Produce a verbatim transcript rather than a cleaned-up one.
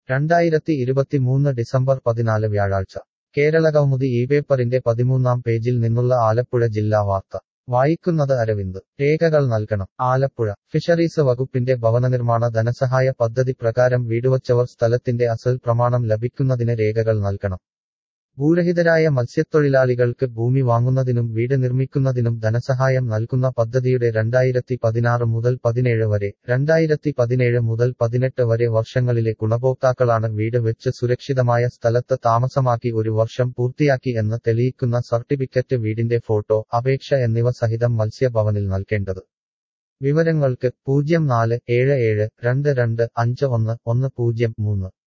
രണ്ടായിരത്തി ഇരുപത്തിമൂന്ന് ഡിസംബർ പതിനാല് വ്യാഴാഴ്ച കേരളകൗമുദി ഈ പേപ്പറിന്റെ പതിമൂന്നാം പേജിൽ നിന്നുള്ള ആലപ്പുഴ ജില്ലാ വാർത്ത വായിക്കുന്നത് അരവിന്ദ്. രേഖകൾ നൽകണം. ആലപ്പുഴ ഫിഷറീസ് വകുപ്പിന്റെ ഭവനനിർമ്മാണ ധനസഹായ പദ്ധതി പ്രകാരം വീടുവച്ചവർ സ്ഥലത്തിന്റെ അസൽ പ്രമാണം ലഭിക്കുന്നതിന് രേഖകൾ നൽകണം. ഭൂരഹിതരായ മത്സ്യത്തൊഴിലാളികൾക്ക് ഭൂമി വാങ്ങുന്നതിനും വീട് നിർമ്മിക്കുന്നതിനും ധനസഹായം നൽകുന്ന പദ്ധതിയുടെ രണ്ടായിരത്തി പതിനാറ് മുതൽ പതിനേഴ് വരെ, രണ്ടായിരത്തി പതിനേഴ് മുതൽ പതിനെട്ട് വരെ വർഷങ്ങളിലെ ഗുണഭോക്താക്കളാണ് വീട് വെച്ച് സുരക്ഷിതമായ സ്ഥലത്ത് താമസമാക്കി ഒരു വർഷം പൂർത്തിയാക്കി എന്ന് തെളിയിക്കുന്ന സർട്ടിഫിക്കറ്റ്, വീടിന്റെ ഫോട്ടോ, അപേക്ഷ എന്നിവ സഹിതം മത്സ്യഭവനിൽ നൽകേണ്ടത്. വിവരങ്ങൾക്ക് പൂജ്യം നാല് ഏഴ് ഏഴ് രണ്ട് രണ്ട് അഞ്ച് ഒന്ന് ഒന്ന് പൂജ്യം മൂന്ന്.